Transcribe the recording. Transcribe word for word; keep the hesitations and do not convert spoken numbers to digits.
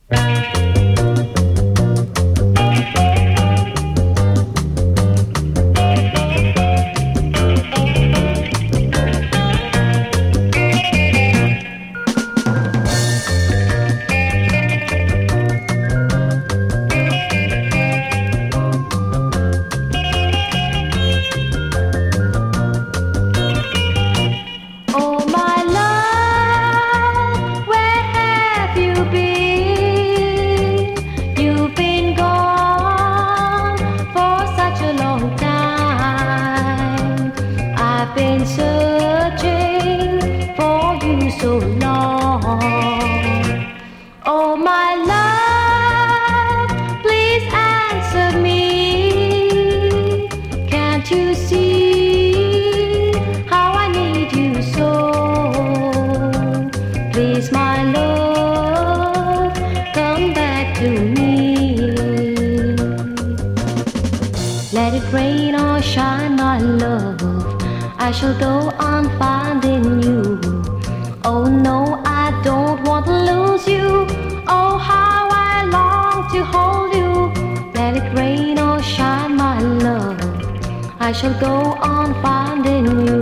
I shall go on finding you. Oh no, I don't want to lose you. Oh, how I long to hold you. Let it rain or shine, my love, I shall go on finding you.